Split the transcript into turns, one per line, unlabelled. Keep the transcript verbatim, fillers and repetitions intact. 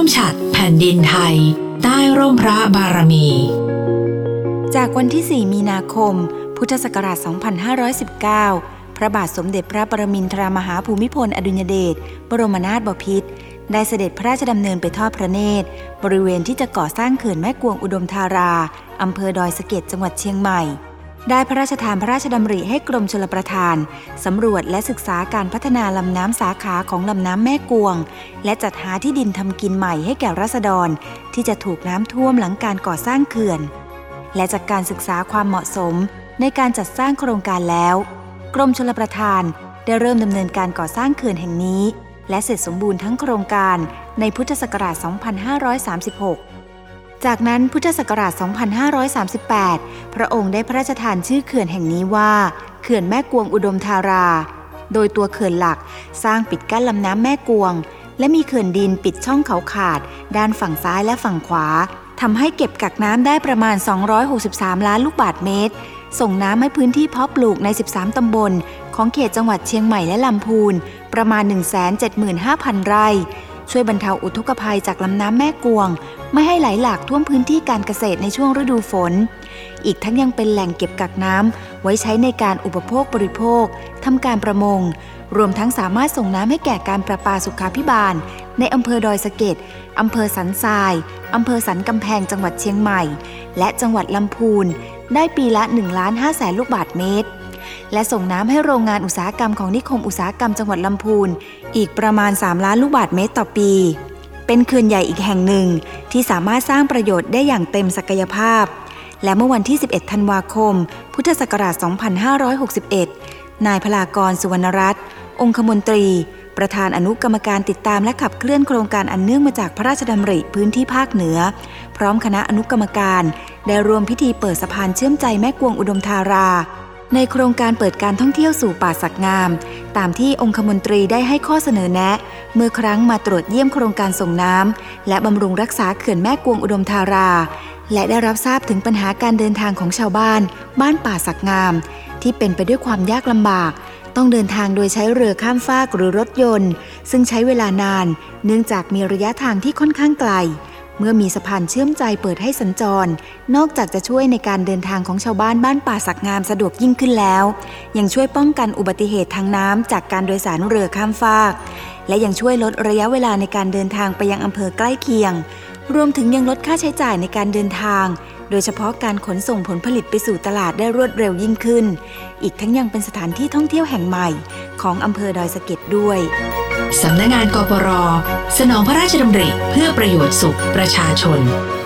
มฉัตรแผ่นดินไทยใต้ร่มพระบารมี
จากวันที่สี่มีนาคมพุทธศักราชสองพันห้าร้อยสิบเก้าพระบาทสมเด็จพระปรมินทรมหาภูมิพลอดุลยเดชบรมนาถบพิตรได้เสด็จพระราชดำเนินไปทอดพระเนตรบริเวณที่จะก่อสร้างเขื่อนแม่กวงอุดมธาราอำเภอดอยสะเก็ดจังหวัดเชียงใหม่ได้พระราชทานพระราชดำริให้กรมชลประทานสำรวจและศึกษาการพัฒนาลำน้ำสาขาของลำน้ำแม่กวงและจัดหาที่ดินทำกินใหม่ให้แก่ราษฎรที่จะถูกน้ำท่วมหลังการก่อสร้างเขื่อนและจากการศึกษาความเหมาะสมในการจัดสร้างโครงการแล้วกรมชลประทานได้เริ่มดำเนินการก่อสร้างเขื่อนแห่งนี้และเสร็จสมบูรณ์ทั้งโครงการในพุทธศักราช สองพันห้าร้อยสามสิบหก จากนั้นพุทธศักราช สองพันห้าร้อยสามสิบแปด พระองค์ได้พระราชทานชื่อเขื่อนแห่งนี้ว่าเขื่อนแม่กวงอุดมธาราโดยตัวเขื่อนหลักสร้างปิดกั้นลำน้ำแม่กวงและมีเขื่อนดินปิดช่องเขาขาดด้านฝั่งซ้ายและฝั่งขวาทำให้เก็บกักน้ำได้ประมาณสองร้อยหกสิบสามล้านลูกบาศก์เมตรส่งน้ำให้พื้นที่เพาะปลูกในสิบสามตำบลของเขตจังหวัดเชียงใหม่และลำพูนประมาณ หนึ่งแสนเจ็ดหมื่นห้าพัน ไร่ช่วยบรรเทาอุทกภัยจากลำน้ำแม่กวงไม่ให้ไหลหลากท่วมพื้นที่การเกษตรในช่วงฤดูฝนอีกทั้งยังเป็นแหล่งเก็บกักน้ำไว้ใช้ในการอุปโภคบริโภคทำการประมงรวมทั้งสามารถส่งน้ำให้แก่การประปาสุขาภิบาลในอำเภอดอยสะเก็ดอำเภอสันทรายอำเภอสันกำแพงจังหวัดเชียงใหม่และจังหวัดลำพูนได้ปีละ หนึ่งล้านห้าแสน ลูกบาศก์เมตรและส่งน้ำให้โรงงานอุตสาหกรรมของนิคมอุตสาหกรรมจังหวัดลำพูนอีกประมาณสามล้านลูกบาศก์เมตรต่อปีเป็นเขื่อนใหญ่อีกแห่งหนึ่งที่สามารถสร้างประโยชน์ได้อย่างเต็มศักยภาพและเมื่อวันที่สิบเอ็ดธันวาคมพุทธศักราช สองพันห้าร้อยหกสิบเอ็ด นายพลากร สุวรรณรัตน์องคมนตรีประธานอนุกรรมการติดตามและขับเคลื่อนโครงการอันเนื่องมาจากพระราชดำริพื้นที่ภาคเหนือพร้อมคณะอนุกรรมการได้รวมพิธีเปิดสะพานเชื่อมใจแม่กวงอุดมธาราในโครงการเปิดการท่องเที่ยวสู่ป่าสักงามตามที่องคมนตรีได้ให้ข้อเสนอแนะเมื่อครั้งมาตรวจเยี่ยมโครงการส่งน้ำและบำรุงรักษาเขื่อนแม่กวงอุดมธาราและได้รับทราบถึงปัญหาการเดินทางของชาวบ้านบ้านป่าสักงามที่เป็นไปด้วยความยากลำบากต้องเดินทางโดยใช้เรือข้ามฟากหรือรถยนต์ซึ่งใช้เวลานานเนื่องจากมีระยะทางที่ค่อนข้างไกลเมื่อมีสะพานเชื่อมใจเปิดให้สัญจรนอกจากจะช่วยในการเดินทางของชาวบ้านบ้านป่าสักงามสะดวกยิ่งขึ้นแล้วยังช่วยป้องกันอุบัติเหตุทางน้ำจากการโดยสารเรือข้ามฟากและยังช่วยลดระยะเวลาในการเดินทางไปยังอำเภอใกล้เคียงรวมถึงยังลดค่าใช้จ่ายในการเดินทางโดยเฉพาะการขนส่งผลผลิตไปสู่ตลาดได้รวดเร็วยิ่งขึ้นอีกทั้งยังเป็นสถานที่ท่องเที่ยวแห่งใหม่ของอำเภอดอยสะเก็ดด้วย
สำนักงานกปร.สนองพระราชดำริเพื่อประโยชน์สุขประชาชน